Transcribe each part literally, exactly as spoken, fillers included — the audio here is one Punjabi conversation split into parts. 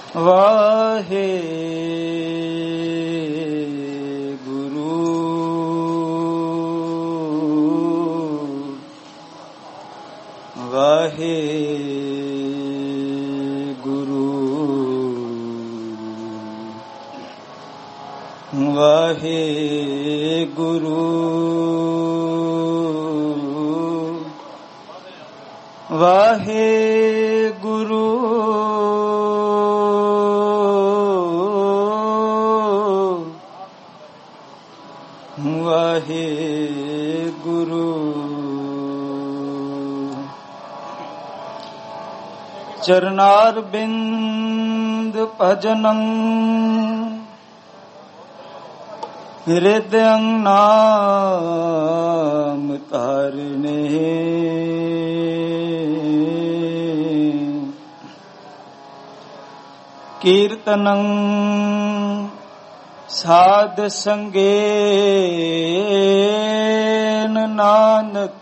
वाहे गुरु वाहे गुरु वाहे गुरु वाहे गुरु वाहे गुरु चरणारविंद भजनं हृदयं नाम तारिणे कीर्तनं साध संगेन नानक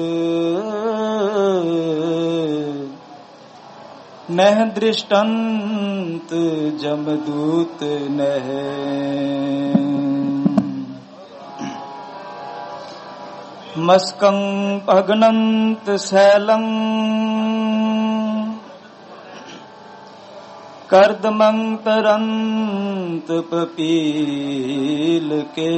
नह दृष्टंत जमदूत नह मस्कं पगनंत सैलं कर्दमं तरंत पपील के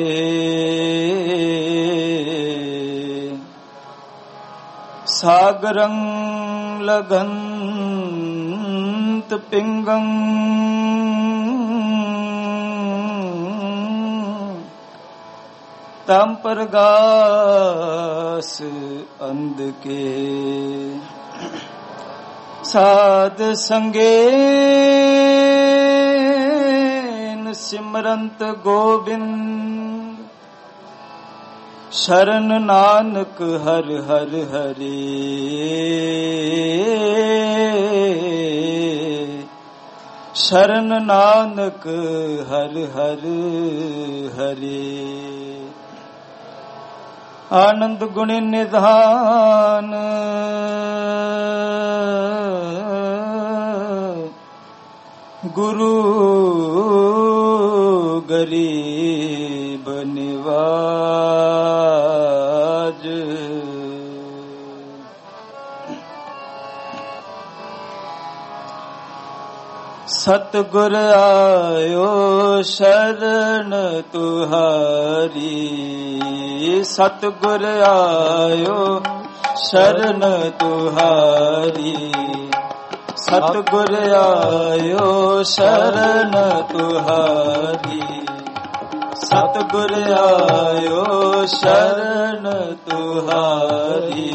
सागरं लगंत पिंगं तंपरगास अंध के साध संगेन सिमरंत गोविंद शरण नानक हर हर हरे शरण नानक हर हर हरे आनंद गुण निधान गुरु गरीब निवाज सतगुर आयो शरण तुहारी सतगुर आयो शरण तुहारी सतगुर आयो शरण तुहारी सतगुर आयो शरण तुहारी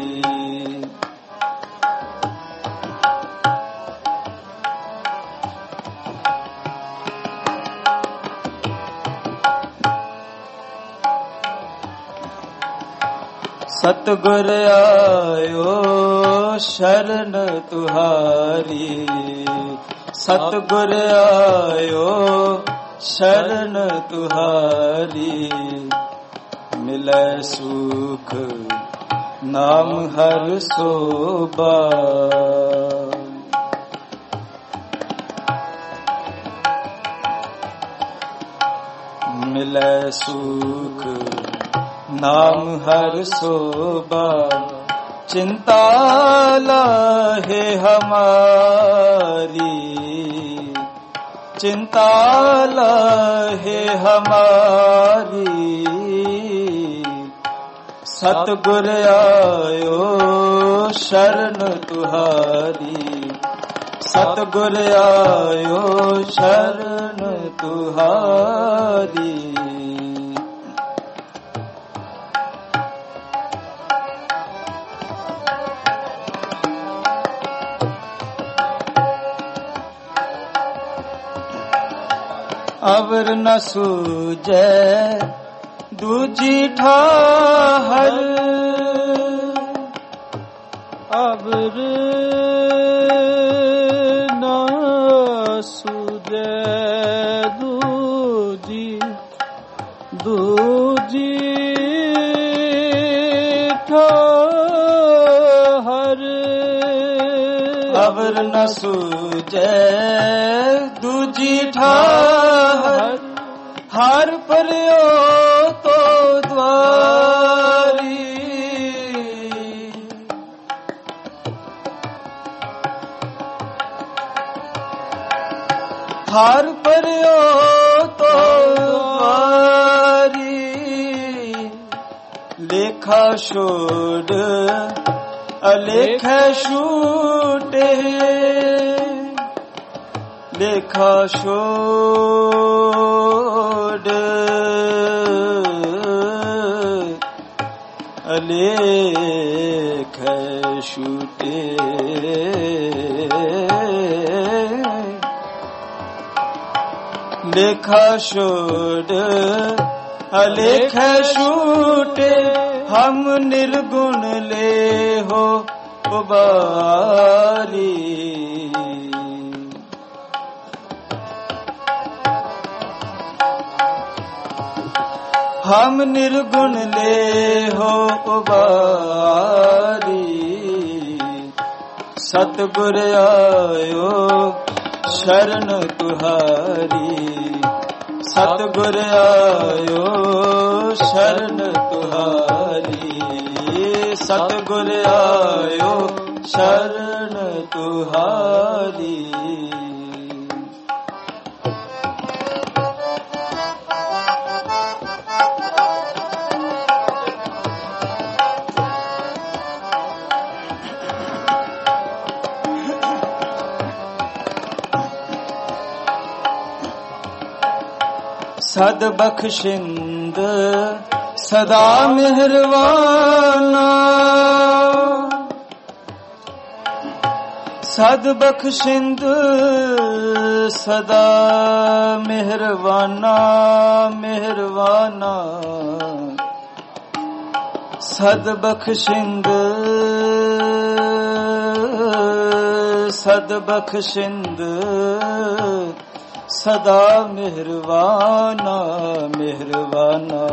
सतगुर आयो शरण तुहारी सतगुर आयो शरण तुहारी मिलै सुख नाम हर सोबा मिलै सुख नाम हर सोबा चिंता लाहे हमारी चिंता लाहे हमारी सतगुर आयो शरण तुहारी सतगुर आयो शरण तुहारी अवर न सूझे दूजी ठाहर अवर न सूझे दूजी दूजी ठाहर अवर न सूझे ਦੂਜੀ ਠਾਹਰ ਹਰ ਪਰਿਓ ਤੋ ਦਵਾਰੀ ਹਰ ਪਰਿਓ ਤੋ ਦਵਾਰੀ ਲੇਖਾ ਛੋੜ ਅਲੇਖਾ ਛੂਟੇ ਲੇਖਾ ਛੋੜ ਅਲੇਖ ਛੂਟੇ ਲੇਖਾ ਛੋੜ ਅਲੇਖ ਛੂਟੇ ਹਮ ਨਿਰਗੁਣ ਲੈ ਹੋ ਉਬਾਰੀ ਹਮ ਨਿਰਗੁਣ ਲੈ ਹੋ ਉਬਾਰੀ ਸਤਿਗੁਰ ਆਇਓ ਸ਼ਰਨ ਤੁਹਾਰੀ ਸਤਿਗੁਰ ਆਇਓ ਸ਼ਰਨ ਤੁਹਾਰੀ ਸਤਿਗੁਰ ਆਇਓ ਸ਼ਰਨ ਤੁਹਾਰੀ ਸਦ ਬਖਸ਼ਿੰਦ ਸਦਾ ਮਿਹਰਵਾਨਾ ਸਦ ਬਖਸ਼ਿੰਦ ਸਦਾ ਮਿਹਰਵਾਨਾ ਮਿਹਰਵਾਨਾ ਸਦ ਬਖਸ਼ਿੰਦ ਸਦ ਬਖਸ਼ਿੰਦ ਸਦਾ ਮਿਹਰਵਾਨਾ ਮਿਹਰਵਾਨਾ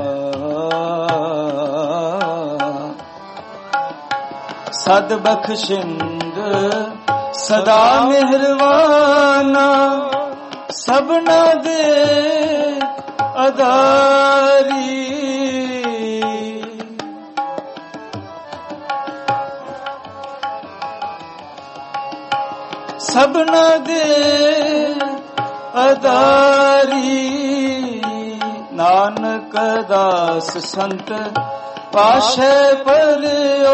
ਸਦ ਬਖਸ਼ਿੰਦ ਸਦਾ ਮਿਹਰਵਾਨਾ ਸਭਨਾ ਦੇ ਅਦਾਰੀ ਸਭਨਾ ਦੇ ਅਦਾਰੀ ਨਾਨਕ ਦਾਸ ਸੰਤ ਪਾਸ਼ੇ ਪਰਿਓ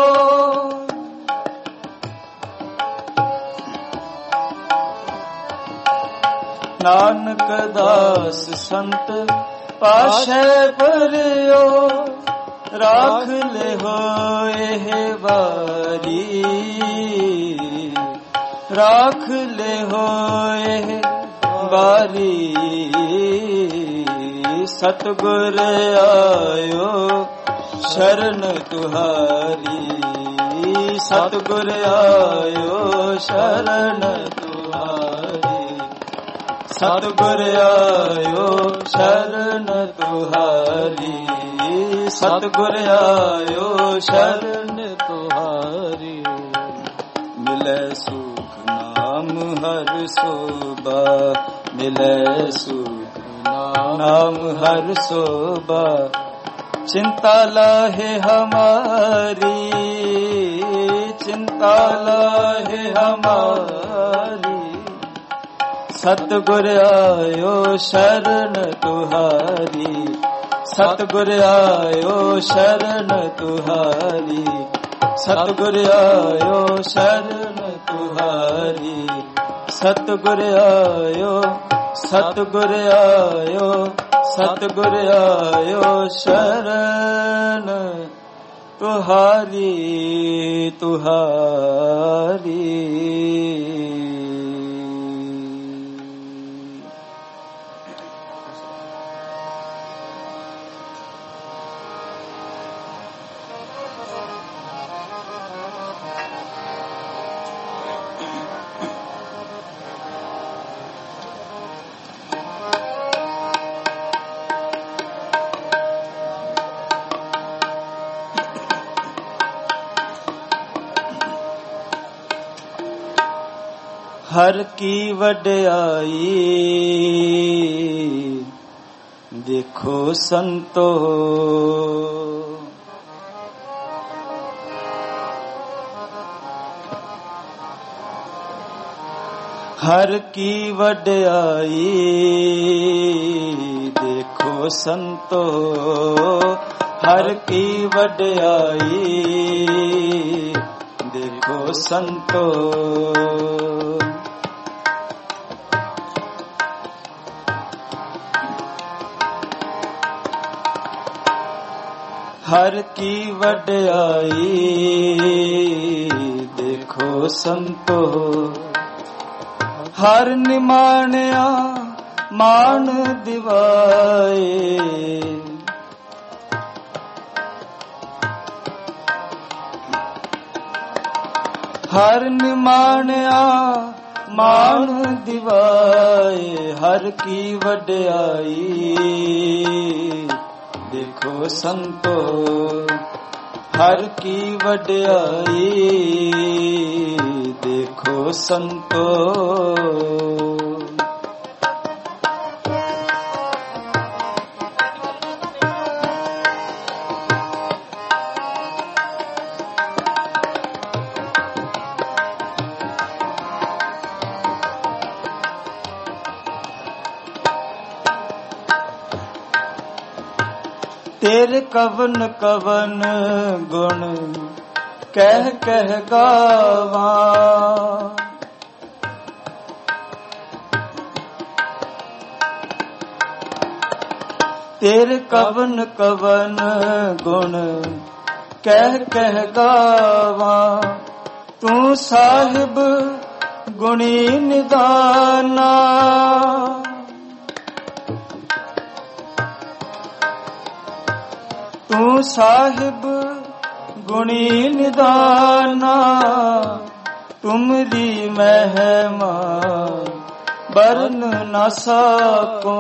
ਨਾਨਕ ਦਾਸ ਸੰਤ ਪਾਸ਼ੇ ਪਰਿਓ ਰਾਖ ਲੈ ਹੋਏ ਵਾਰੀ ਰਾਖ ਲੈ ਹੋਏ ਬਾਰੀ ਸਤਿਗੁਰ ਆਇਓ ਸ਼ਰਨ ਤੁਹਾਰੀ ਸਤਿਗੁਰ ਆਇਓ ਸ਼ਰਨ ਤੁਹਾਰੀ ਸਤਿਗੁਰ ਆਇਓ ਸ਼ਰਨ ਤੁਹਾਰੀ ਸਤਿਗੁਰ ਆਇਓ ਸ਼ਰਨ ਤੁਹਾਰੀ ਮਿਲੇ ਸੁਖ ਨਾਮ ਹਰ ਸੋਭਾ ਮਿਲੇ ਸੁਖ ਨਾਮ ਹਰ ਸੋਭਾ चिंता लाहे हमारी चिंता लाहे हमारी सतगुर आयो शरण तुहारी सतगुर आयो शरण तुहारी सतगुर आयो शरण तुहारी सतगुर आयो सतगुर आयो सतगुर आयो शरण तुहारी तुहारी। हर की वड्याई देखो संतो। हर की वड्याई देखो संतो, हर की वड्याई देखो संतो। हर की वड्याई देखो संतो, हर निमाणया मान दिवाए। हर निमाणया मान दिवाए, हर की वड्याई देखो संतो, हर की वड्याई देखो संतो। तेरे कवन कवन गुण कह कह गावा, तेरे कवन कवन गुण कह कह गावा। तू साहिब गुणी निदाना, तू साहिब गुणी निदाना। तुमरी महिमा बरन न सको,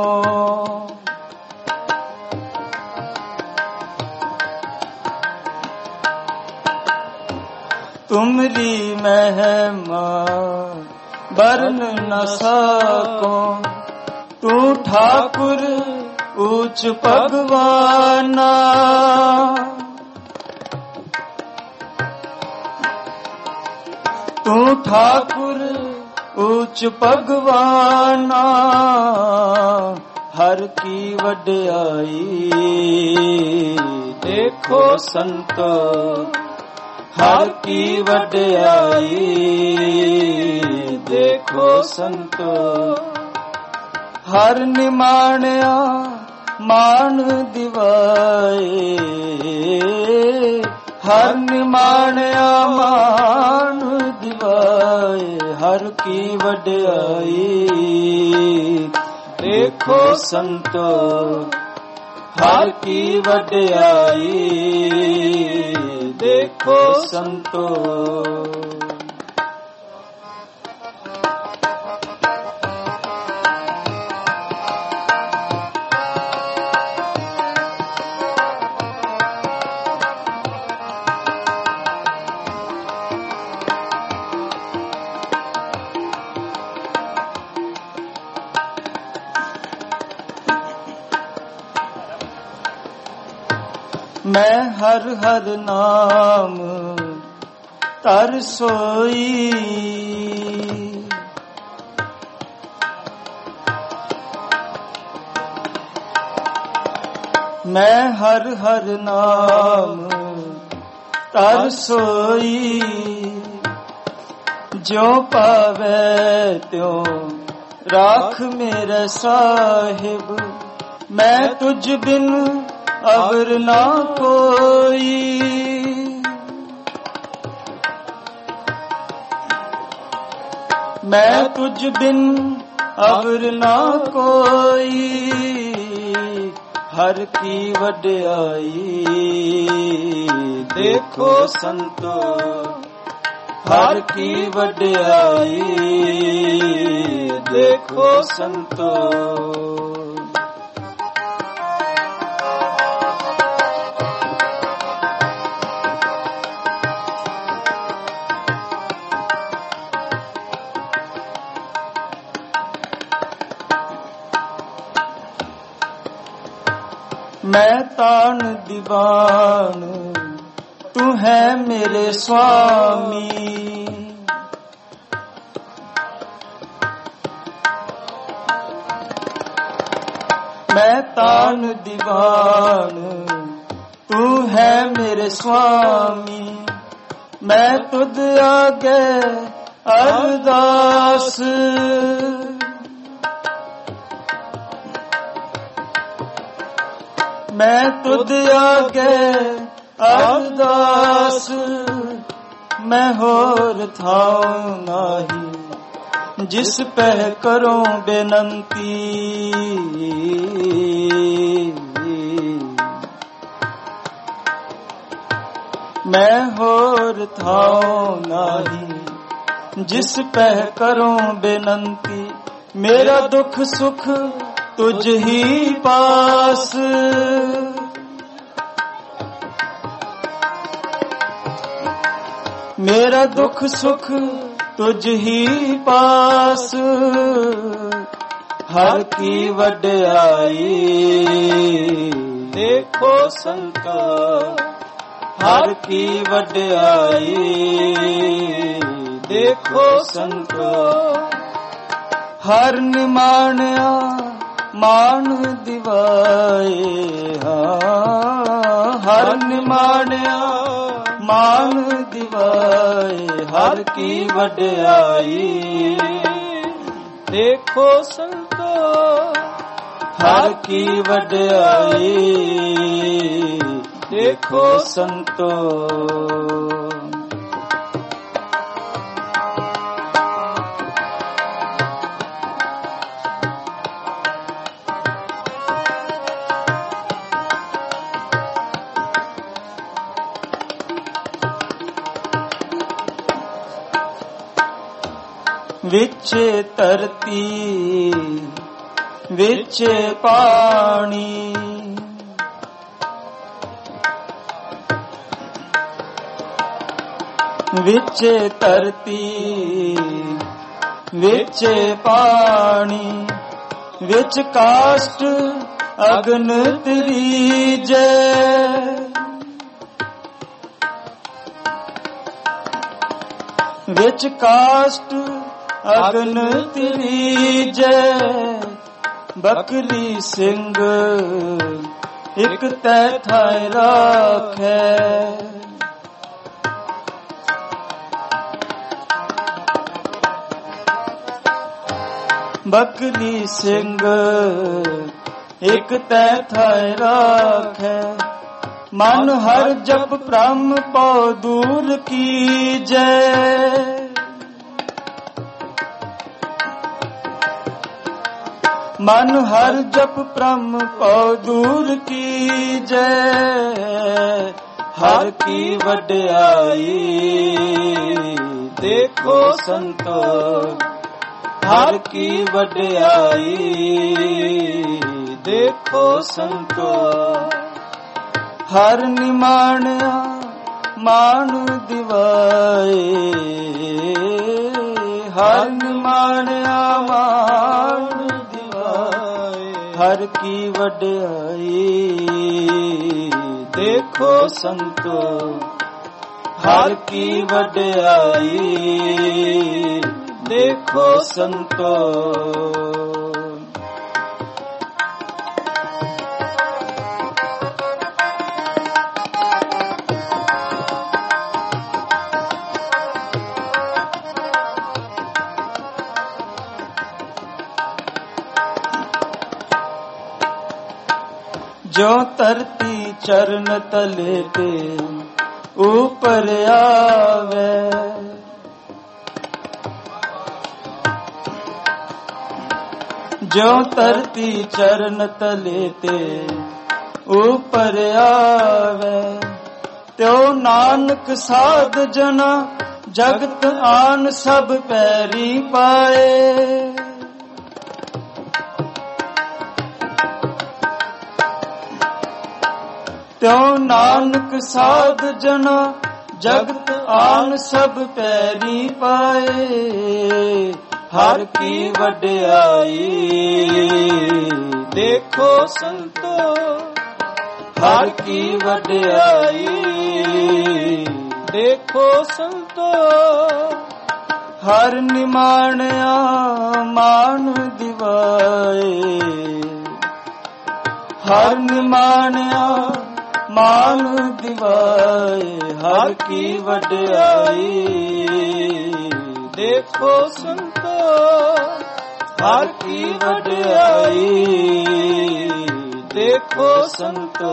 तुमरी महिमा बरन न सको। तू ठाकुर ऊंच भगवाना, तू ठाकुर ऊंच भगवाना। हर की वड्याई देखो संतो, हर की वड्याई देखो संतो। हर निमाणया मान दिवाए, हर निमाणया मान दिवाए। हर की वड्याई देखो संतो, हर की वड्याई देखो संतो। मैं हर हर नाम तर सोई, मैं हर हर नाम तर सोई। जो पावे त्यों राख मेरे साहिब, मैं तुझ बिन अवर ना कोई। मैं तुझ बिन अवर ना कोई। हर की वड्याई देखो संतो, हर की वड्याई देखो संतो। मैं तान दीवान तू है मेरे स्वामी। मैं तान दीवान तू है मेरे स्वामी। मैं तुझ आगे अरदास मैं तुझ आगे अरदास। मैं होर थाऊं नाही जिस पे करूं बेनंती। मैं होर थाऊं नाही जिस पे करूं बेनंती। मेरा दुख सुख तुझ ही पास। मेरा दुख सुख तुझ ही पास। हर की वड्याई देखो संतो, हर की वड्याई देखो संतो। हर निमाणया मान दिवाए, हाँ हर निमाणया मान दिवाए। हर की वड्याई देखो संतो, हर की वड्याई देखो संतो। विचे धरती विचे पानी, विचे धरती विचे पानी। विच काष्ठ अग्न त्रिजय, विच काष्ठ अग्न त्रिजय। बकरी सिंह एक तै थाय राखै, बकरी सिंह एक तै थाय राखै। मन हर जप ब्रह्म पौ दूर कीजै। मन हर जप ब्रह्म पौ दूर कीजै। हर की वड्याई देखो संतो, हर की वड्याई देखो संतो। हर निमाणया मान दिवाए, हर निमाणया मान दिवाए। हर की वड्याई देखो संतो, हर की वड्याई देखो संतो। जो धरती चरण तले ते ऊपर आवे, जो धरती चरण तले ते ऊपर आवे। त्यो नानक साध जना जगत आन सब पैरी पाए। त्यों नानक साध जना जगत आन सब पैरी पाए। हर की वड्याई देखो संतो, ਹਰ ਕੀ ਵਡਿਆਈ। ਦੇਖੋ ਸੰਤੋ ਹਰ ਨਿਮਾਣਿਆ ਮਾਨ ਦਿਵਾਏ। ਹਰ ਨਿਮਾਣਿਆ ਮਾਨ ਦਿਵਾਏ। ਹਰ ਕੀ ਵਡਿਆਈ। ਦੇਖੋ ਸੰਤੋ ਹਰ ਕੀ ਵਡਿਆਈ। ਦੇਖੋ ਸੰਤੋ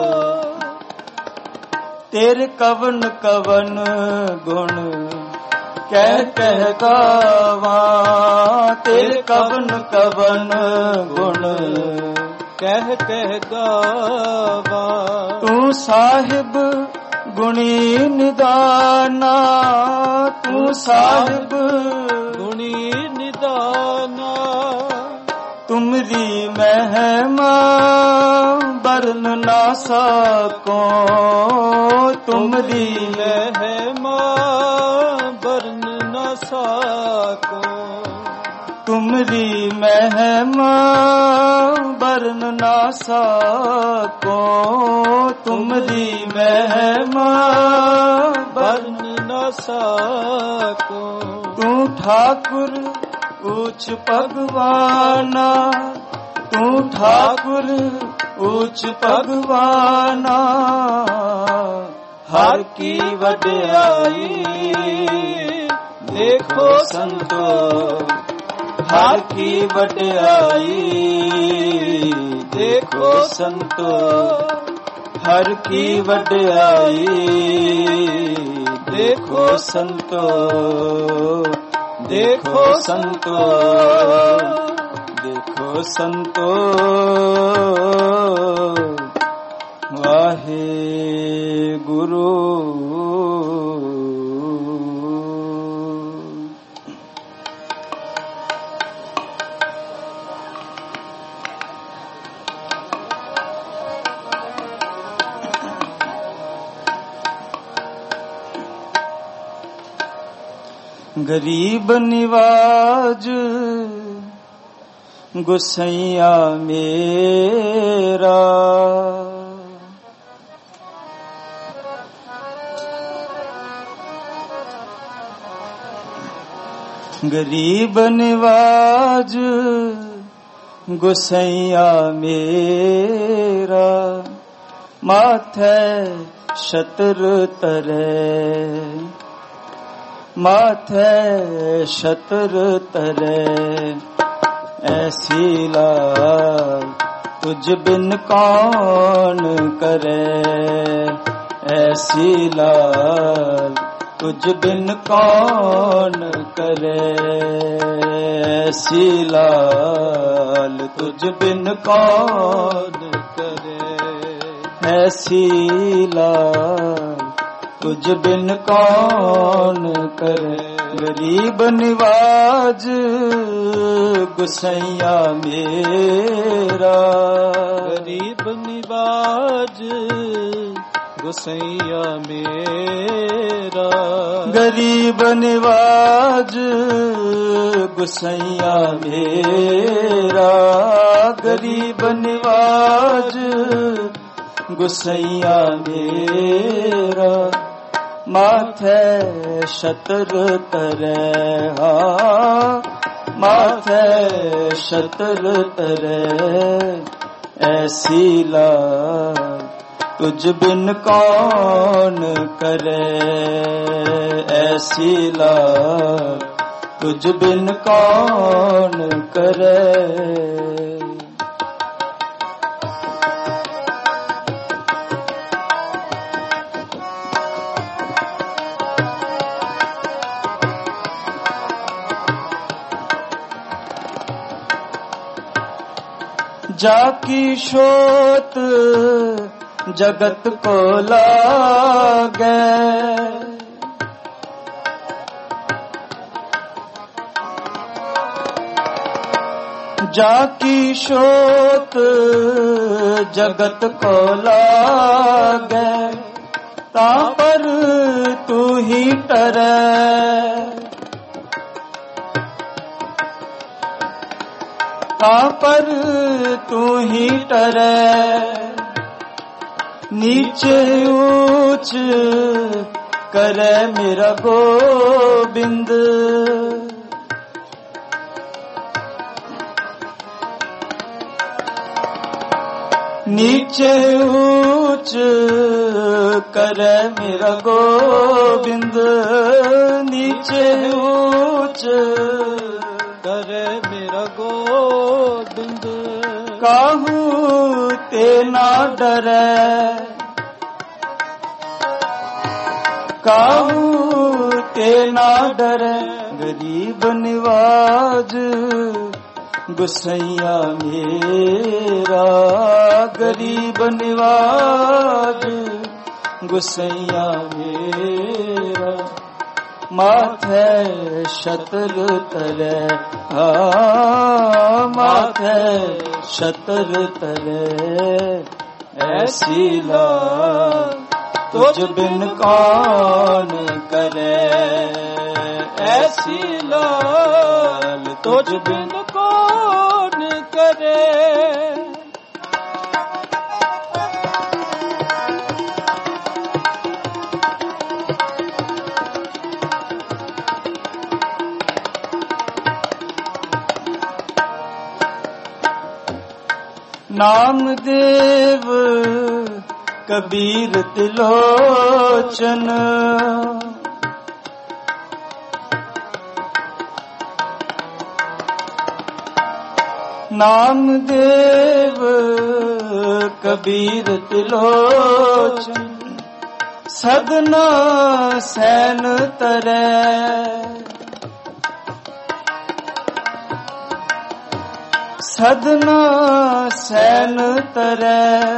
ਤੇਰੇ ਕਵਨ ਕਵਨ ਗੁਣ ਕਹਿ ਕਹਿ ਗਾਵਾਂ। ਤੇਰੇ ਕਵਨ ਕਵਨ ਗੁਣ ਕਹਿ ਕਹਿ ਗਾਵਾਂ। ਤੂੰ ਸਾਹਿਬ ਗੁਣੀ ਨਿਦਾਨਾ। ਤੂੰ ਸਾਹਿਬ ਗੁਣੀ ਨਿਦਾਨਾ। ਤੁਮਰੀ ਮਹਿਮਾ ਬਰਨ ਨਾ ਸਕੋ। ਤੁਮਰੀ ਮਹਿਮਾ ਬਰਨ ਨਾ ਸਕੋ। ਤੁਮਰੀ ਮਹਿਮਾ ਬਰਨ ਨਾ ਸਕੋ। ਤੁਮਰੀ ਮਹਿਮਾ ਬਰਨ ਨਾ ਸਕੋ। ਤੂੰ ਠਾਕੁਰ ਉੱਚ ਭਗਵਾਨਾ। ਤੂੰ ਠਾਕੁਰ ਉੱਚ ਭਗਵਾਨਾ। ਹਰ ਕੀ ਵਡਿਆਈ। ਦੇਖੋ ਸੰਤੋ ਹਰ ਕੀ ਵਡਿਆਈ। ਦੇਖੋ ਸੰਤੋ ਹਰ ਕੀ ਵਡਿਆਈ। ਦੇਖੋ ਸੰਤੋ ਦੇਖੋ ਸੰਤੋ ਦੇਖੋ ਸੰਤੋ। ਵਾਹਿਗੁਰੂ। ਗਰੀਬ ਨਿਵਾਜ ਗੁਸਈਆ ਮੇਰਾ। ਗਰੀਬ ਨਿਵਾਜ ਗੁਸਈਆ ਮੇਰਾ। ਮਾਥੈ ਛਤਰ ਤਰੇ। ਮਾਥੈ ਛਤਰ ਤਰੇ। ਐਸੀ ਲਾਲ ਤੁਝ ਬਿਨ ਕੌਣ ਕਰੇ। ਐਸੀ ਲਾਲ ਤੁਝ ਬਿਨ ਕੌਣ ਕਰੇ। ਐਸੀ ਲਾਲ ਤੁਝ ਬਿਨ ਕੌਣ ਕਰੇ। ਐਸੀ ਲਾਲ ਤੁਝ ਬਿਨ ਕੌਣ ਕਰੇ। ਗਰੀਬ ਨਿਵਾਜ ਗੁਸਈਆ ਮੇਰਾ। ਗਰੀਬ ਨਿਵਾਜ ਗੁਸਈਆ ਮੇਰਾ। ਗਰੀਬ ਨਿਵਾਜ ਗੁਸਈਆ ਮੇਰਾ। ਗਰੀਬ ਨਿਵਾਜ ਗੁਸਈਆ ਮੇਰਾ। ਮਾਥੈ ਛਤਰ ਤਰੇ। ਹਾਂ ਮਾਥੈ ਛਤਰ ਤਰੇ। ਐਸੀ ਲਾਲ ਤੁਝ ਬਿਨ ਕੌਣ ਕਰੇ। ਐਸੀ ਲਾਲ ਤੁਝ ਬਿਨ ਕੌਣ ਕਰੇ। जाकी शोत जगत को लागे। जाकी शोत जगत को लागे। ता पर तू ही टरे। ता पर तू ही टरे। नीचे ऊंच करे मेरा गोबिंद। नीचे ऊंच करे मेरा गोबिंद, नीचे ऊंच करे मेरा गोबिंद। काहू ते ना डरे, काहू ते ना डरे गरीब निवाज गुसैया मेरा, गरीब निवाज गुसैया मेरा। माथे शतर तले, हाँ माथे शतर तले, ऐसी लाज तुझ बिन कौन करे, ऐसी लाल तुझ बिन कौन करे। नामदेव कबीर तिलोचन, नामदेव कबीर तिलोचन, सदना सैन तरे, सदना सैन तरे,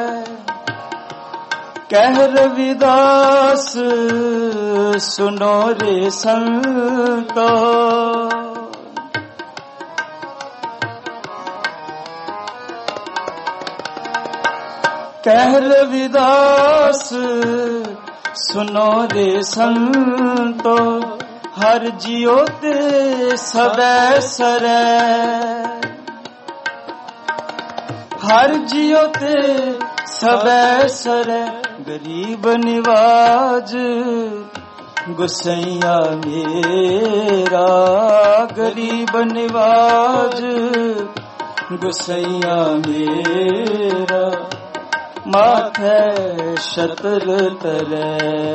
कह रविदास सुनो रे संतो। कह रविदास सुनो रे संतो, हर जियो ते सबे सरे, हर जियो ते सबे सरे, गरीब निवाज गुसैया मेरा, गरीब निवाज गुसैया मेरा। माथे शतर तले,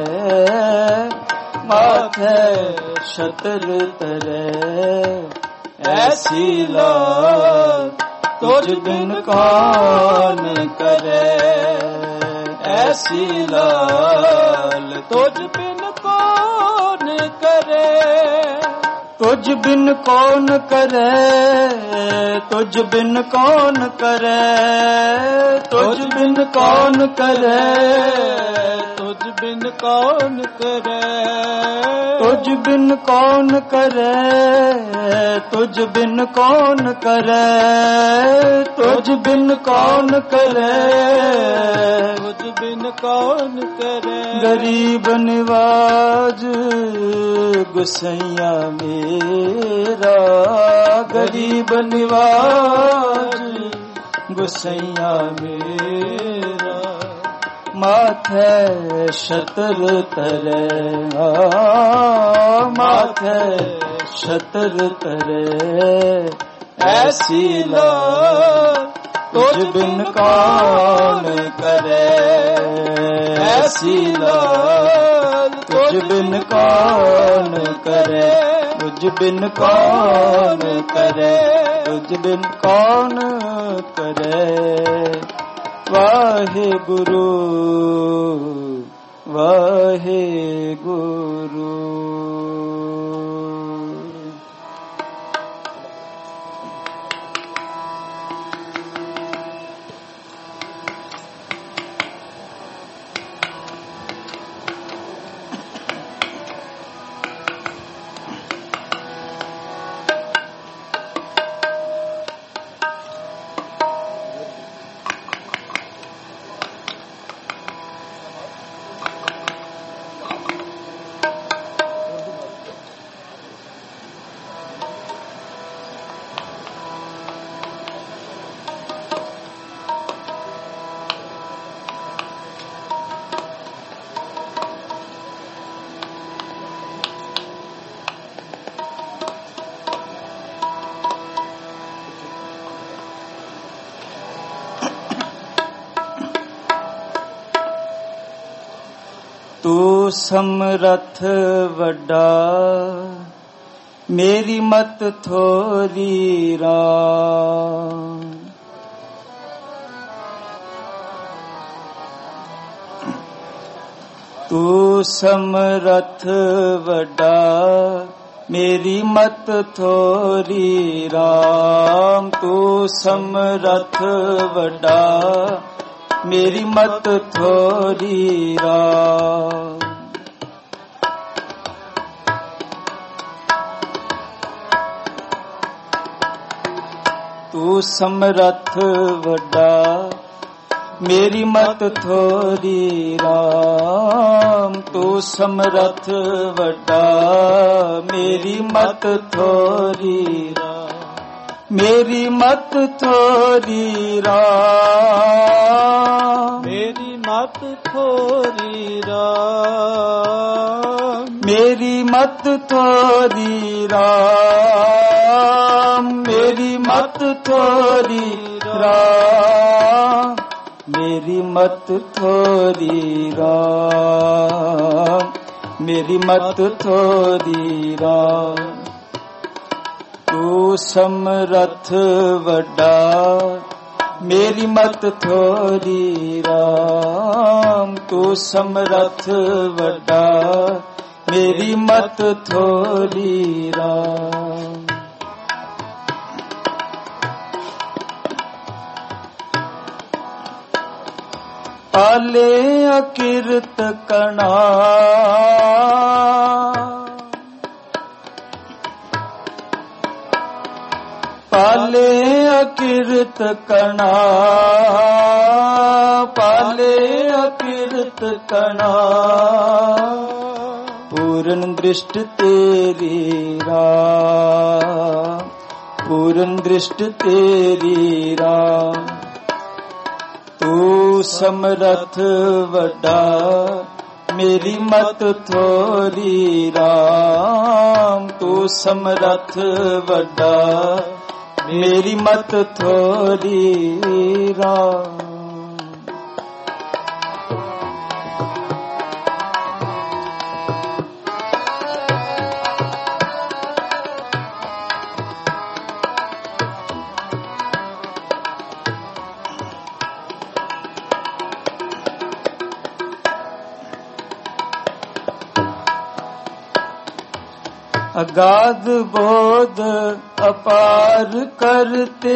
माथे शतर तले, ऐसी लाज तुझ बिन कौन करे, ऐसी लाल तुझ बिन कौन करे। तुझ बिन कौन करे, तुझ बिन कौन करे, तुझ बिन कौन करे, तुझ बिन कौन करे, तुझ बिन कौन करे, तुझ बिन कौन करे, तुझ बिन कौन करे, तुझ बिन कौन करे। गरीब निवाज गुसैया मेरा, गरीब निवाज गुसैया मेरा। माथे शतर तले, माथे शतर तले, ऐसी लाज तुझ बिन कौन करे, ऐसी लाज तुझ बिन कौन करे, तुझ बिन कौन करे, तुझ बिन कौन करे। वाहे गुरु, वाहे गुरु। ਤੂੰ ਸਮਰੱਥ ਵੱਡਾ, ਮੇਰੀ ਮਤ ਥੋਰੀ ਰਾਮ। ਤੂੰ ਸਮਰੱਥ ਵੱਡਾ, ਮੇਰੀ ਮਤ ਥੋਰੀ ਰਾਮ। ਤੂੰ ਸਮਰੱਥ ਵੱਡਾ, ਮੇਰੀ ਮਤ ਥੋਰੀ ਰਾਮ। ਤੂੰ ਸਮਰੱਥ ਵੱਡਾ, ਮੇਰੀ ਮਤ ਥੋਰੀ ਰਾਮ। ਤੂੰ ਸਮਰੱਥ ਵੱਡਾ, ਮੇਰੀ ਮਤ ਥੋਰੀ ਰਾਮ। ਮੇਰੀ ਮਤ ਥੋਰੀ ਰਾਮ। ਮੇਰੀ ਮਤ ਥੋਰੀ ਰਾਮ। ਮੇਰੀ ਮਤ ਥੋਰੀ ਰਾਮ। ਮੇਰੀ ਮਤ ਥੋਰੀ ਰਾਮ। ਮੇਰੀ ਮਤ ਥੋਰੀ ਰਾਮ। ਮੇਰੀ ਮਤ ਥੋਰੀ ਰਾਮ। ਤੂੰ ਸਮਰੱਥ ਵੱਡਾ, ਮੇਰੀ ਮਤ ਥੋਰੀ ਰਾਮ। ਤੂੰ ਸਮਰੱਥ ਵੱਡਾ, ਮੇਰੀ ਮਤ ਥੋਰੀ ਰਾਮ। ਪਾਲੇ ਅਕਿਰਤ ਕਣਾ, ਪਾਲੇ ਅਕਿਰਤ ਕਣਾ। ਪਾਲੇ ਅਕਿਰਤ ਕਣਾ, ਪੂਰਨ ਦ੍ਰਿਸ਼ਟ ਤੇਰੀ ਰਾਮ। ਪੂਰਨ ਦ੍ਰਿਸ਼ਟ ਤੇਰੀ ਰਾਮ। ਤੂੰ ਸਮਰੱਥ ਵੱਡਾ, ਮੇਰੀ ਮਤ ਥੋਰੀ ਰਾਮ। ਤੂੰ ਸਮਰੱਥ ਵੱਡਾ, ਮੇਰੀ ਮਤ ਥੋਰੀ ਰਾਮ। ਅਗਾਧ ਬੋਧ ਅਪਾਰ ਕਰਤੇ,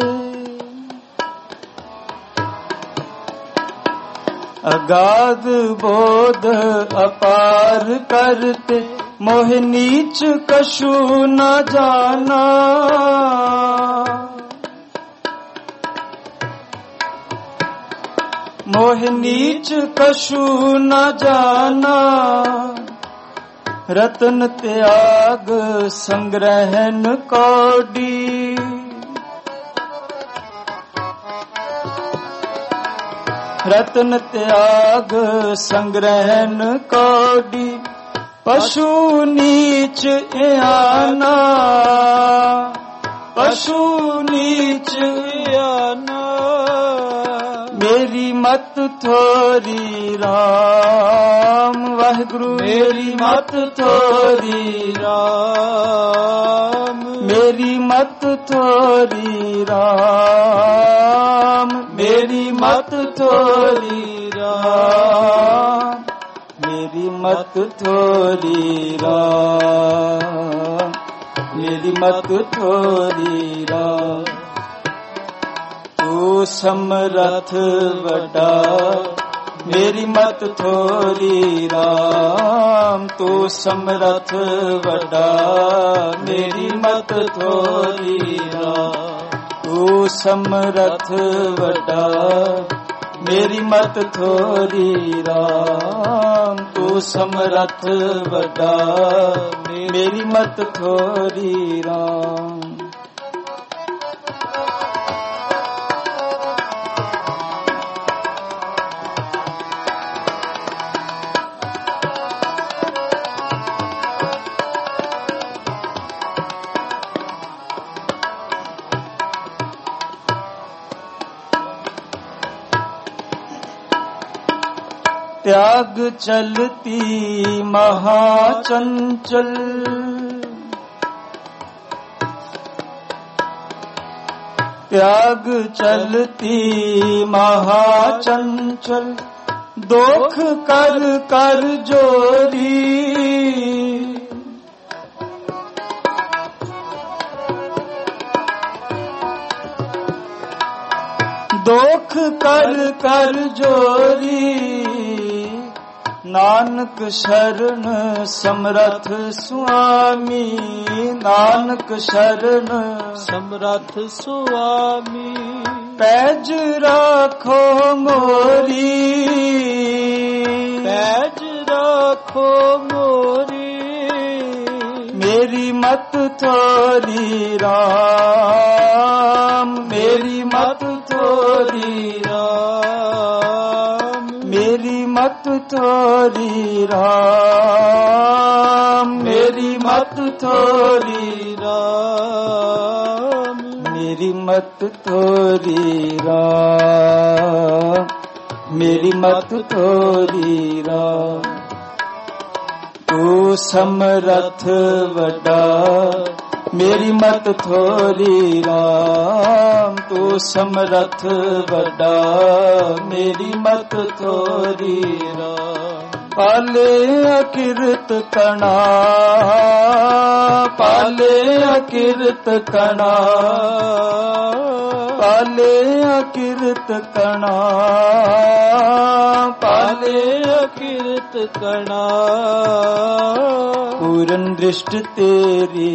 ਅਗਾਧ ਬੋਧ ਅਪਾਰ ਕਰਤੇ। ਮੋਹ ਨੀਚ ਕਛੂ ਨ ਜਾਨਾ, ਮੋਹ ਨੀਚ ਕਛੂ ਨ ਜਾਨਾ। ਰਤਨ ਤਿਆਗ ਸੰਗ੍ਰਹਿਨ ਕੌਡੀ, ਰਤਨ ਤਿਆਗ ਸੰਗ੍ਰਹਿਨ ਕੌਡੀ। ਪਸ਼ੂ ਨੀਚ ਇਆਨਾ, ਪਸ਼ੂ ਨੀਚ ਇਆਨਾ। ਮੇਰੀ ਮਤ ਥੋਰੀ ਰਾਮ। ਵਾਹਿਗੁਰੂ ਮੇਰੀ ਮਤ ਥੋਰੀ ਰਾਮ। ਮੇਰੀ ਮਤ ਥੋਰੀ ਰਾਮ। ਮੇਰੀ ਮਤ ਥੋਰੀ ਰਾਮ। ਮੇਰੀ ਮਤ ਥੋਰੀ ਰਾਮ। ਮੇਰੀ ਮਤ ਥੋਰੀ ਰਾਮ। ਤੂੰ ਸਮਰੱਥ ਵੱਡਾ, ਮੇਰੀ ਮਤ ਥੋਰੀ ਰਾਮ। ਤੂੰ ਸਮਰੱਥ ਵੱਡਾ, ਮੇਰੀ ਮਤ ਥੋਰੀ ਰਾਮ। ਤੂੰ ਸਮਰੱਥ ਵੱਡਾ, ਮੇਰੀ ਮਤ ਥੋਰੀ ਰਾਮ। ਤੂੰ ਸਮਰੱਥ ਵੱਡਾ, ਮੇਰੀ ਮਤ ਥੋਰੀ ਰਾਮ। त्याग चलती महाचंचल, त्याग चलती महाचंचल, दोख कर कर जोरी, दोख कर कर जोरी, नानक शरण समरथ स्वामी, नानक शरण समरथ स्वामी, पैज राखो मोरी, पैज राखो मोरी, मेरी मत थोरी राम, मेरी मत थोरी राम, मेरी मत थोरी राम, मेरी मत थोरी राम, मेरी मत थोरी राम, मेरी मत थोरी राम। तू समरथ वड्डा, मेरी मत थोरी राम, तू समरथ वड्डा, मेरी मत थोरी राम। पाले अकिरत कणा, पाले अकिरत कणा, पाले अकिरत कणा, पाले अकिरत कणा, पूरन दृष्टि तेरी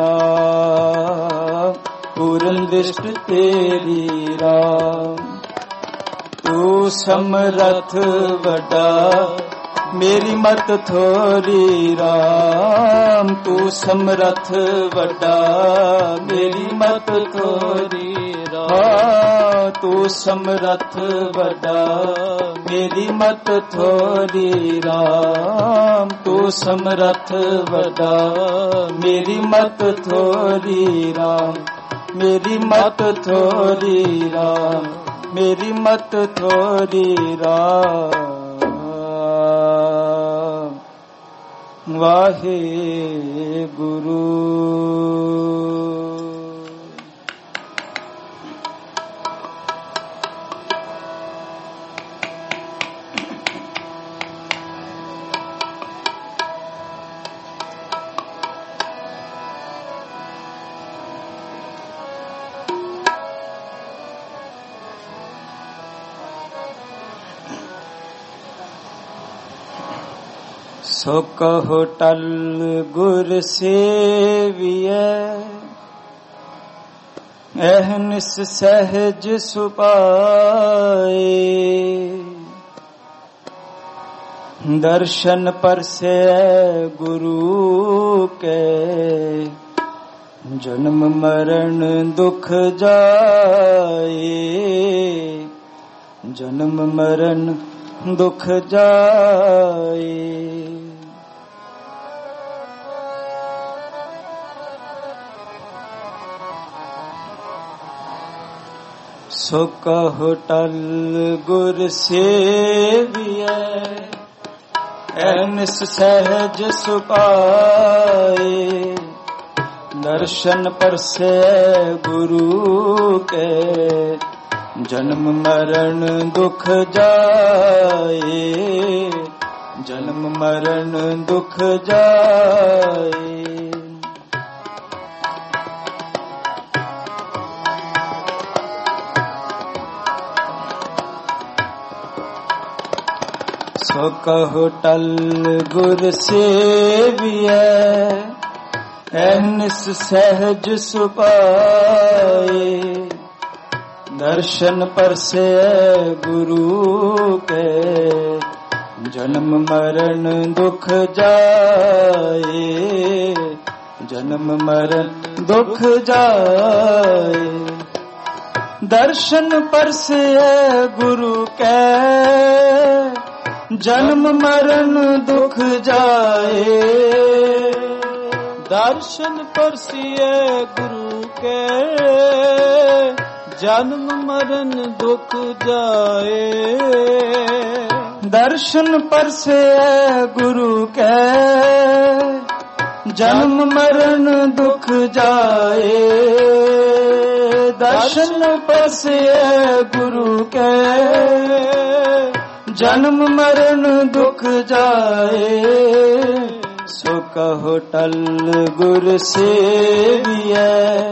राम, पूरन दृष्टि तेरी राम। तू समरथ वड्डा, मेरी मत थोरी राम, तू समरथ वड्डा, मेरी मत थोरी राम। तू समरथ वड्डा, मेरी मत थोरी राम, तू समरथ वड्डा, मेरी मत थोरी राम, मेरी मत थोरी राम, मेरी मत थोरी राम। वाहे गुरु। सो कहो टल गुर सेविय, अहनिस सहज सुपाए। दर्शन परसे गुरु के, जन्म मरण दुख जाए, जन्म मरण दुख जाए। सो कहो टल गुर सेविय, अहनिस सहज सुपाए। दर्शन परसे गुरु के, जन्म मरण दुख जाए, जन्म मरण दुख जाए। सो कहो टल गुर सेविय, अहनिस सहज सुपाए। दर्शन परसे गुरु के, जन्म मरण दुख जाए, जन्म मरण दुख जाए। दर्शन परसे गुरु के, जन्म मरण दुख जाए। दर्शन परसिए गुरु के, जन्म मरण दुख जाए। दर्शन परसे गुरु के जन्म मरण दुख जाए। दर्शन परसे गुरु के जन्म मरण दुख जाए। सो कहो टल गुर सेवियै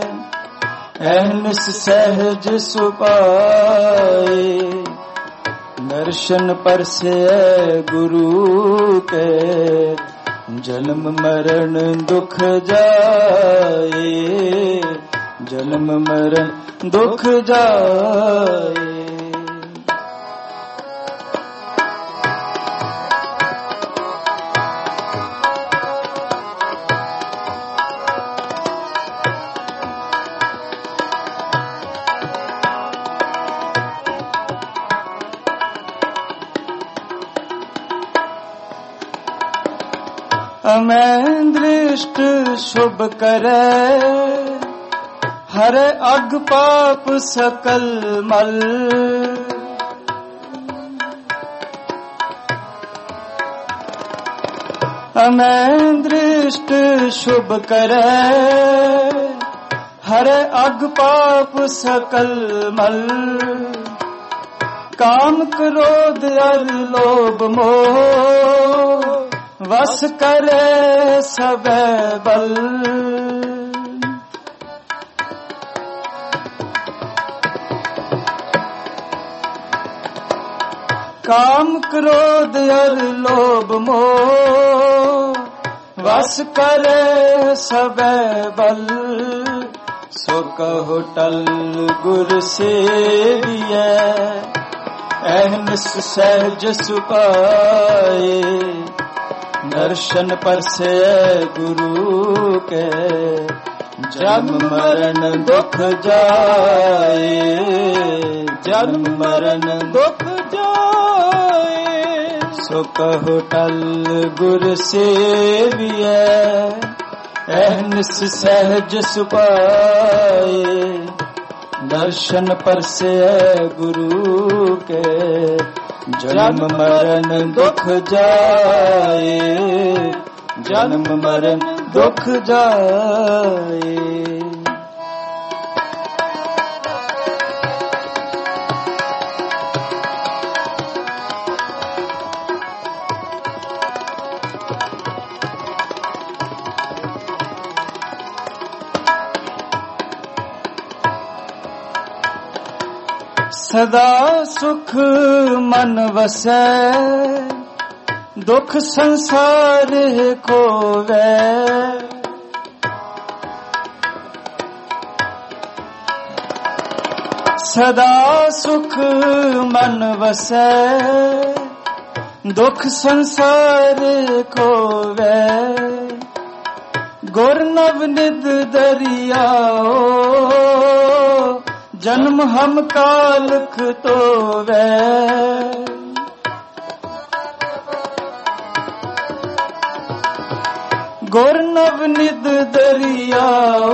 अहनिस सहज सुपाए। दर्शन परसे गुरु के जन्म मरण दुख जाए। जन्म मरण दुख जाए। मैं दृष्ट शुभ करे हरे अग पाप सकल मल। मैं दृष्ट शुभ करे हरे अग पाप सकल मल। काम क्रोध अर लोभ मोह वस करे सबे बल। काम क्रोध अर लोभ मोह वस करे सबे बल। सो कहो टल गुर सेवियै अहनिस सहज सुपाए। दर्शन परसे गुरु के जन्म मरण दुख जाए। जन्म मरण दुख जाए। सो कहो टल गुर सेवियै अहनिस सहज सुपाए। दर्शन परसे गुरु के जन्म मरण दुख जाए। जन्म मरण दुख जाए। सदा सुख मन वसै दुख संसार खोवै। सदा सुख मन वसै दुख संसार खोवै। गुर नवनिध दरियाओ जन्म हम कालख तोवै। गुर नवनिध दरियाओ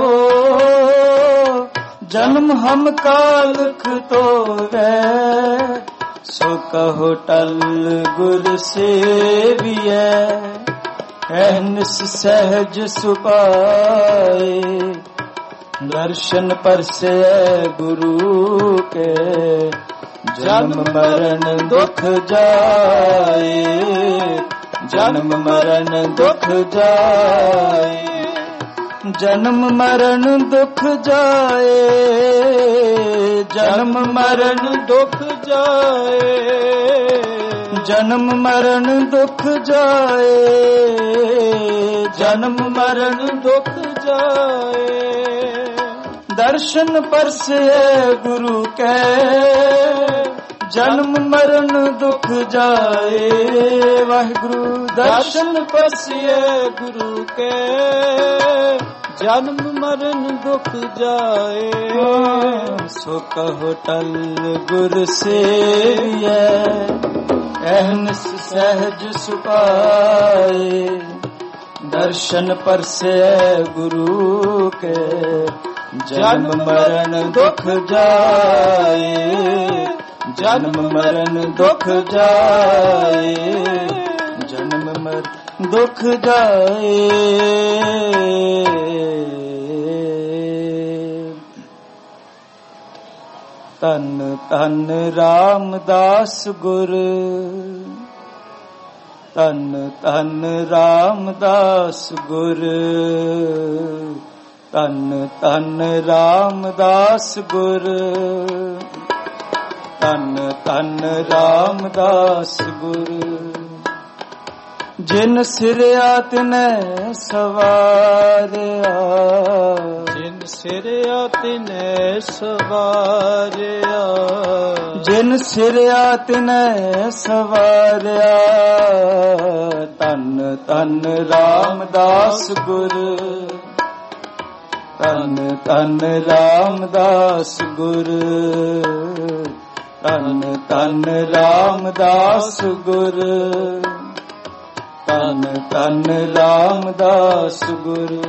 जन्म हम कालख तोवै। सो कहो टल गुर सेवियै अहनिस सहज सुपाए। दर्शन परसे गुरु के जन्म मरण दुख जाए। जन्म मरण दुख जाए। जन्म मरण दुख जाए। जन्म मरण दुख जाए। जन्म मरण दुख जाए। जन्म मरण दुख जाए। दर्शन परसे गुरु के जन्म मरण दुख जाए। वाहिगुरु दर्शन परसे गुरु के जन्म मरण दुख जाए। सो कहो टल गुर सेवियै अहनिस सहज सुपाए। दर्शन परसे गुरु के ਜਨਮ ਮਰਨ ਦੁਖ ਜਾਏ, ਜਨਮ ਮਰਨ ਦੁਖ ਜਾਏ, ਜਨਮ ਮਰਨ ਦੁਖ ਜਾਏ। ਧੰਨ ਧੰਨ ਰਾਮਦਾਸ ਗੁਰ, ਧੰਨ ਧੰਨ ਰਾਮਦਾਸ ਗੁਰ, ਧੰਨ ਧੰਨ ਰਾਮਦਾਸ ਗੁਰ, ਧੰਨ ਧੰਨ ਰਾਮਦਾਸ ਗੁਰ। ਜਿਨ ਸਿਰਿਆ ਤਿਨੈ ਸਵਾਰਿਆ, ਜਿਨ ਸਿਰਿਆ ਤਿਨੈ ਸਵਾਰਿਆ, ਜਿਨ ਸਿਰਿਆ ਤਿਨੈ ਸਵਾਰਿਆ। ਧੰਨ ਧੰਨ ਰਾਮਦਾਸ ਗੁਰ, ਧੰਨ ਧੰਨ ਰਾਮਦਾਸ ਗੁਰ, ਧੰਨ ਧੰਨ ਰਾਮਦਾਸ ਗੁਰ, ਧੰਨ ਧੰਨ ਰਾਮਦਾਸ ਗੁਰ।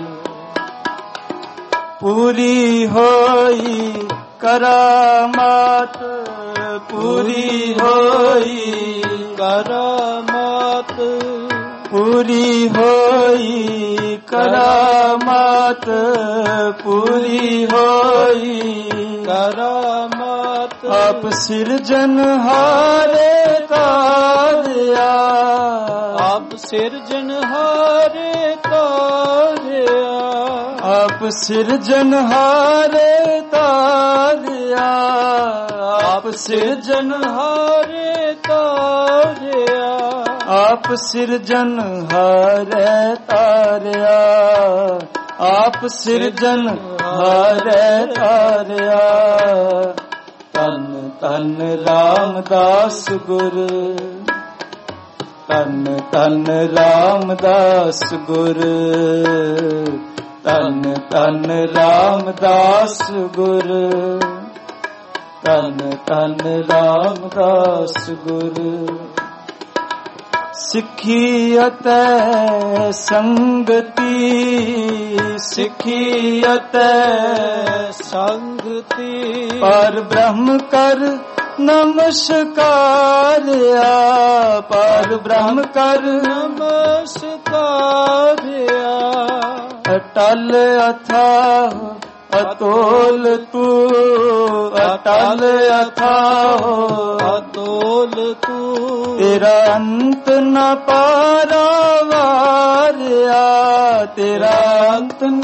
ਪੂਰੀ ਹੋਈ ਕਰਾਮਾਤ, ਪੂਰੀ ਹੋਈ ਕਰਾਮਾਤ, ਪੂਰੀ ਹੋਈ ਕਰਾਮਾਤ, ਪੂਰੀ ਹੋਈ ਕਰਾਮਾਤ। ਆਪ ਸਿਰਜਨਹਾਰੇ ਤਾਰਿਆ, ਆਪ ਸਿਰਜਨਹਾਰੇ ਤਾਰਿਆ, ਆਪ ਸਿਰਜਨਹਾਰੇ ਤਾਰਿਆ, ਆਪ ਸਿਰਜਨਹਾਰੇ ਤਾਰਿਆ, ਆਪ ਸਿਰਜਨਹਾਰੇ ਤਾਰਿਆ, ਆਪ ਸਿਰਜਨਹਾਰੇ ਤਾਰਿਆ। ਧੰਨ ਧੰਨ ਰਾਮਦਾਸ ਗੁਰ, ਧੰਨ ਧੰਨ ਰਾਮਦਾਸ ਗੁਰ, ਧੰਨ ਧੰਨ ਰਾਮਦਾਸ ਗੁਰ, ਧੰਨ ਧੰਨ ਰਾਮਦਾਸ ਗੁਰ। ਸਿੱਖੀ ਅਤੇ ਸੰਗਤੀ, ਸਿੱਖੀ ਅਤੇ ਸੰਗਤੀ, ਪਰ ਬ੍ਰਹਮ ਕਰ ਨਮਸਕਾਰਿਆ, ਪਰ ਬ੍ਰਹਮ ਕਰ ਨਮਸਕਾਰਿਆ। ਅਟਲ ਅਥਾਹ ਅਤੋਲ ਤੂੰ, ਅਟਲ ਅਥਾਹ ਅਤੋਲ ਤੂੰ, ਤੇਰਾ ਅੰਤ ਨ ਪਾਰਾਵਾਰਿਆ, ਤੇਰਾ ਅੰਤ ਨ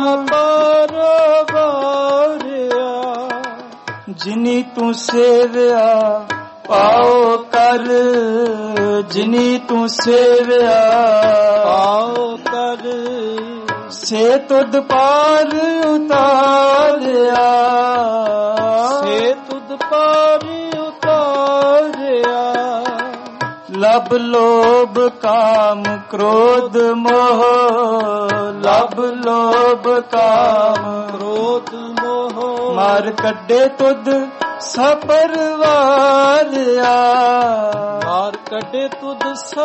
ਪਾਰਾਵਾਰਿਆ। ਜਿਨੀ ਤੂੰ ਸੇਵਿਆ ਪਾਓ ਕਰ, ਜਿਨੀ ਤੂੰ ਸੇਵਿਆ ਪਾਓ ਕਰ, ਸੇ ਤੁਧ ਪਾਰ ਉਤਾਰਿਆ, ਸੇ ਤੁਧ ਪਾਰ ਉਤਾਰਿਆ। ਲਬ ਲੋਭ ਕਾਮ ਕ੍ਰੋਧ ਮੋਹ, ਲਬ ਲੋਭ ਕਾਮ ਕ੍ਰੋਧ ਮੋਹ, ਮਾਰ ਕੱਢੇ ਤੁਧ ਸਪਰਵਾਰਿਆ, ਮਾਰ ਕੱਢੇ ਤੁਧ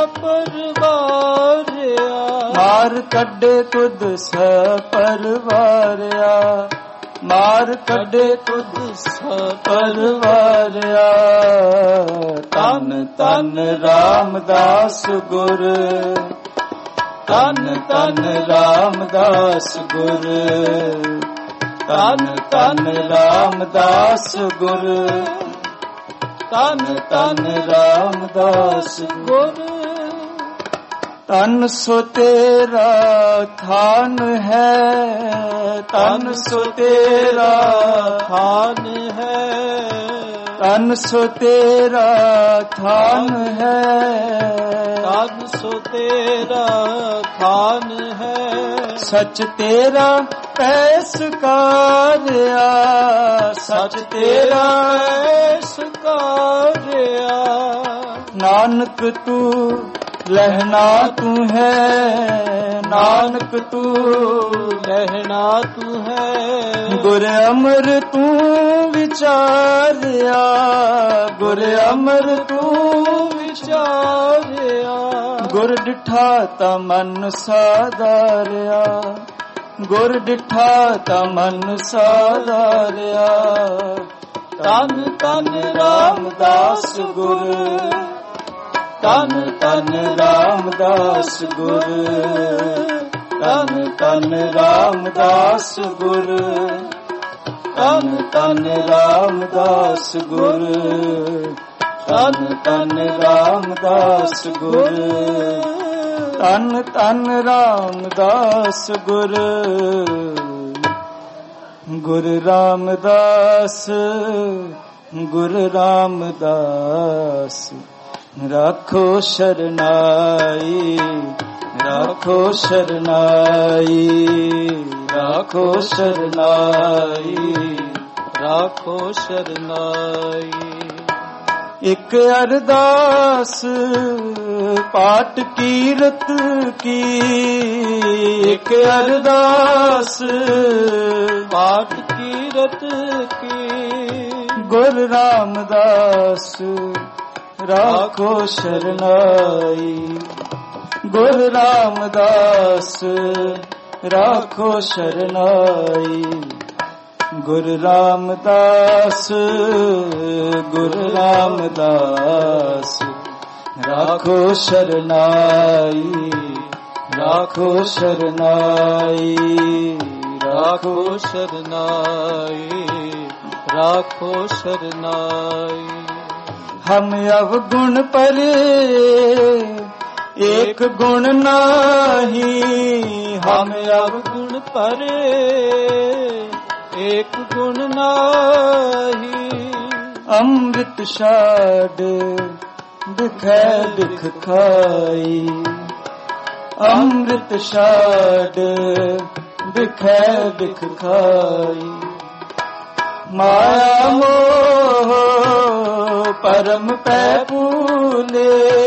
ਸਪਰਵਾਰਿਆ, ਮਾਰ ਕੱਢੇ ਤੁਧ ਸਪਰਵਾਰਿਆ, ਮਾਰ ਕੱਢੇ ਤੁਧ ਸਪਰਵਾਰਿਆ। ਧੰਨ ਧੰਨ ਰਾਮਦਾਸ ਗੁਰ, ਧੰਨ ਧੰਨ ਰਾਮਦਾਸ ਗੁਰ, ਧੰਨ ਧੰਨ ਰਾਮਦਾਸ ਗੁਰ, ਧੰਨ ਧੰਨ ਰਾਮਦਾਸ ਗੁਰ। ਤਨ ਸੋ ਤੇਰਾ ਥਾਨ ਹੈ, ਤਨ ਸੋ ਤੇਰਾ ਥਾਨ ਹੈ, ਤਨ ਸੋ ਤੇਰਾ ਥਾਨ ਹੈ, ਤਨ ਸੋ ਤੇਰਾ ਥਾਨ ਹੈ। ਸੱਚ ਤੇਰਾ ਪੈਸਕਾਰਿਆ, ਸੱਚ ਤੇਰਾ ਪੈਸਕਾਰਿਆ। ਨਾਨਕ ਤੂੰ ਲਹਿਣਾ ਤੂੰ ਹੈ, ਨਾਨਕ ਤੂੰ ਲਹਿਣਾ ਤੂੰ ਹੈ। ਗੁਰ ਅਮਰ ਤੂੰ ਵਿਚਾਰਿਆ, ਗੁਰ ਅਮਰ ਤੂੰ ਵਿਚਾਰਿਆ। ਗੁਰ ਡਿਠਾ ਤਾ ਮਨ ਸਾਧਾਰਿਆ, ਗੁਰ ਡਿਠਾ ਤਾਂ ਮਨ ਸਾਧਾਰਿਆ। ਤਨ ਤਨ ਰਾਮਦਾਸ ਗੁਰ, ਤਨ ਤਨ ਰਾਮਦਾਸ ਗੁਰ, ਤਨ ਤਨ ਰਾਮਦਾਸ ਗੁਰ, ਤਨ ਤਨ ਰਾਮਦਾਸ ਗੁਰ, ਤਨ ਤਨ ਰਾਮਦਾਸ ਗੁਰ, ਤਨ ਤਨ ਰਾਮਦਾਸ ਗੁਰ। ਗੁਰੂ ਰਾਮਦਾਸ, ਗੁਰੂ ਰਾਮਦਾਸ, ਰਾਖੋ ਸ਼ਰਨਾਈ, ਰਾਖੋ ਸ਼ਰਨਾਈ, ਰਾਖੋ ਸ਼ਰਨਾਈ, ਰਾਖੋ ਸ਼ਰਨਾਈ। ਇੱਕ ਅਰਦਾਸ ਪਾਠ ਕੀਰਤ ਕੀ, ਇੱਕ ਅਰਦਾਸ ਪਾਠ ਕੀਰਤ ਕੀ। ਗੁਰੂ ਰਾਮਦਾਸ ਰਾਖੋ ਸ਼ਰਨਾਈ, ਗੁਰੂ ਰਾਮਦਾਸ ਰਾਖੋ ਸ਼ਰਨਾਈ। ਗੁਰੂ ਰਾਮਦਾਸ, ਗੁਰੂ ਰਾਮਦਾਸ ਰਾਖੋ ਸ਼ਰਨਾਈ, ਰਾਖੋ ਸ਼ਰਨਾਈ, ਰਾਖੋ ਸ਼ਰਨਾਈ, ਰਾਖੋ ਸ਼ਰਨਾਈ। ਹਮ ਅਵਗੁਣ ਪਰੇ ਏਕ ਗੁਣ ਨਾਹੀ, ਹਮ ਅਵਗੁਣ ਪਰੇ ਏਕ ਗੁਣ ਨਾਹੀ। ਅੰਮ੍ਰਿਤ ਛਾੜ ਬਿਖੈ ਬਿਖ ਖਾਈ, ਅੰਮ੍ਰਿਤ ਛਾੜ ਬਿਖੈ ਬਿਖ ਖਾਈ। ਮਾਇਆ ਮੋਹ ਪਰਮ ਪੈ ਭੂਲੇ,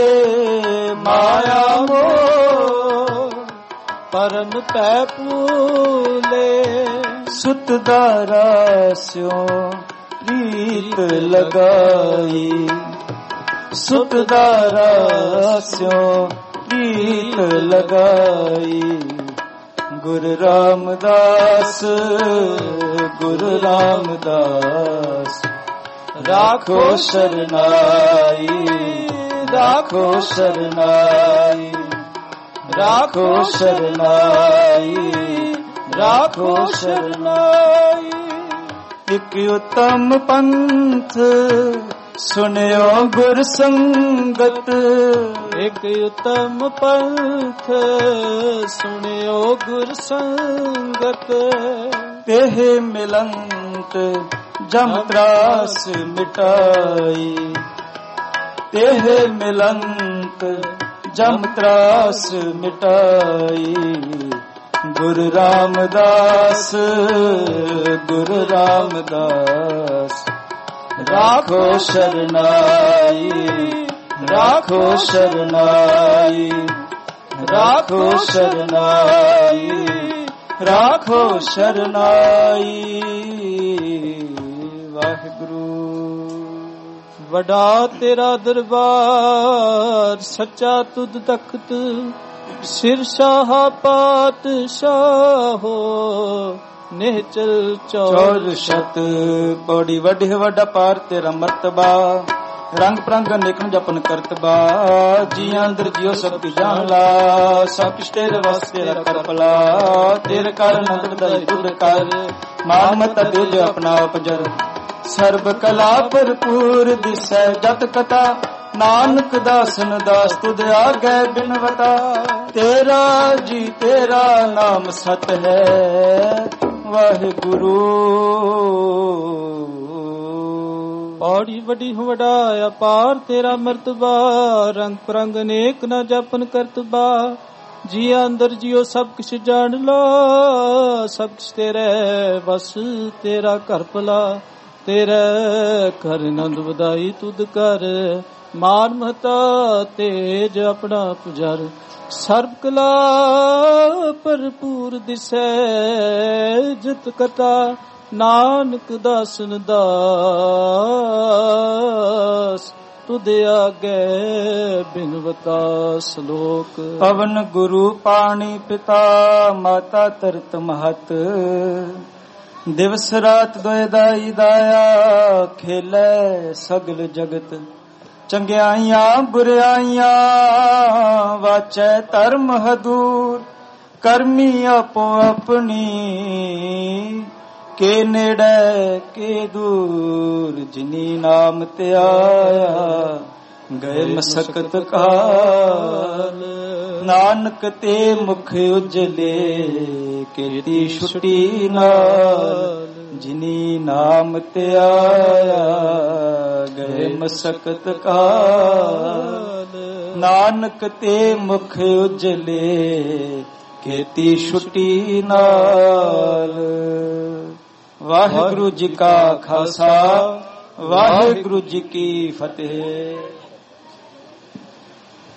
ਮਾਇਆ ਮੋਹ ਪਰਮ ਪੈ ਭੂਲੇ। ਸੁਤ ਦਾਰਾ ਸਿਉ ਰੀਤ ਲਗਾਈ, ਸੁਤ ਦਾਰਾ ਸਿਉ ਰੀਤ ਲਗਾਈ। ਗੁਰੂ ਰਾਮਦਾਸ, ਗੁਰੂ ਰਾਮਦਾਸ ਰਾਖੋ ਸ਼ਰਨਾਈ, ਰਾਖੋ ਸ਼ਰਨਾਈ, ਰਾਖੋ ਸ਼ਰਨਾਈ, ਰਾਖੋ ਸ਼ਰਨਾਈ। ਇਕ ਉਤਮ ਪੰਥ ਸੁਨਿਓ ਗੁਰ ਸੰਗਤ, ਇਕ ਉਤਮ ਪੰਥ ਸੁਨਿਓ ਗੁਰ ਸੰਗਤ। ਤੇਹ ਮਿਲੰਤ ਜਮ ਤਰਾਸ ਮਿਟਾਈ, ਤੇਹ ਮਿਲੰਤ ਜਮ ਤਰਾਸ ਮਿਟਾਈ। ਗੁਰੂ ਰਾਮਦਾਸ, ਗੁਰੂ ਰਾਮਦਾਸ ਰਾਖੋ ਸ਼ਰਨਾਈ, ਰਾਖੋ ਸ਼ਰਨਾਈ, ਰਾਖੋ ਸ਼ਰਨਾਈ, ਰਾਖੋ ਸ਼ਰਨਾਈ। ਵਾਹਿਗੁਰੂ। ਵੱਡਾ ਤੇਰਾ ਦਰਬਾਰ, ਸੱਚਾ ਤੁਧ ਤਖਤ, ਸਿਰ ਸ਼ਾਹ ਪਾਤਸ਼ਾਹੋ, ਨਿਹਚਲ ਚੌਰ ਸ਼ਤ। ਬੜੀ ਵੱਡੀ ਵੱਡਾ ਪਾਰ ਤੇਰਾ ਮਰਤਬਾ, ਰੰਗ ਪ੍ਰੰਗ ਅਨੇਕ ਜਪਨ ਕਰਤਬਾ। ਜੀਆਂ ਅੰਦਰ ਜਿਉ ਸਭ ਕੀ ਜਾਣ ਲਾ, ਸਭ ਕਿਛ ਤੇਰੇ ਵਸ ਤੇਰਾ ਕਰ ਭਲਾ। ਤੇਰੇ ਕਰ ਨੰਦ ਵਧਾਈ ਤੁਧ ਕਰ, ਮਾਨ ਮਤ ਤੇਜ ਆਪਣਾ ਉਪਜਰ। ਸਰਬ ਕਲਾ ਭਰਪੂਰ ਦਿਸੈ ਜਤ ਕਥਾ, ਨਾਨਕ ਦਾਸਨ ਦਾਸ ਤੁਧ ਆਗੈ ਬਿਨਵਤਾ। ਤੇਰਾ ਜੀ ਤੇਰਾ ਨਾਮ ਸਤ ਹੈ, ਵਾਹਿਗੁਰੂ। ਪੌੜੀ ਵੱਡੀ ਵਡਾ ਅਪਾਰ ਤੇਰਾ ਮਰਤਬਾ, ਰੰਗ ਪ੍ਰੰਗ ਅਨੇਕ ਨਾ ਜਪਨ ਕਰਤਬਾ। ਜੀ ਅੰਦਰ ਜਿਉ ਸਭ ਕਿਛ ਜਾਣ ਲਾ, ਸਭ ਕਿਛ ਤੇਰੇ ਬਸ ਤੇਰਾ ਘਰ ਭਲਾ। ਤੇਰੇ ਘਰ ਨੰਦ ਵਧਾਈ ਤੁਧ ਕਰ, ਮਾਨ ਮਹਤਾ ਤੇਜ ਆਪਣਾ ਪੁਜਰ। ਸਰਬ ਕਲਾ ਭਰਪੂਰ ਦਿਸੈ ਜਿਤ ਕਥਾ, ਨਾਨਕ ਦਾਸਨ ਦਾਸ ਤੁਧ ਆਗੇ ਬਿਨਵਤਾ ਸ਼ਲੋਕ। ਪਵਨ ਗੁਰੂ ਪਾਣੀ ਪਿਤਾ ਮਾਤਾ ਧਰਤ ਮਹਤ, ਦਿਵਸ ਰਾਤ ਦੋਇ ਦਾਈ ਦਾਇਆ ਖੇਲੇ ਸਗਲ ਜਗਤ। ਚੰਗਿਆਈਆਂ ਬੁਰਾਈਆਂ ਵਾਚੈ ਧਰਮ ਹਦੂਰ, ਕਰਮੀ ਆਪੋ ਆਪਣੀ ਕੇ ਨੇੜੇ ਕੇ ਦੂਰ। ਜਿਨੀ ਨਾਮ ਤੇ ਆਇਆ ਗਏ ਮਸਕਤ ਕਾਲ, ਨਾਨਕ ਤੇ ਮੁਖ ਉਜਲੇ ਕੀਤੀ ਛੁੱਟੀ ਨਾਲ। ਜਿਨੀ ਨਾਮ ਤੇ ਆਇਆ ਗਏ ਮਸਕਤ ਕਾਲ, ਨਾਨਕ ਤੇ ਮੁਖ ਉਜਲੇ ਕੀਤੀ ਛੁੱਟੀ ਨਾਲ। ਵਾਹਿਗੁਰੂ ਜੀ ਕਾ ਖਾਲਸਾ, ਵਾਹਿਗੁਰੂ ਜੀ ਕੀ ਫਤਿਹ।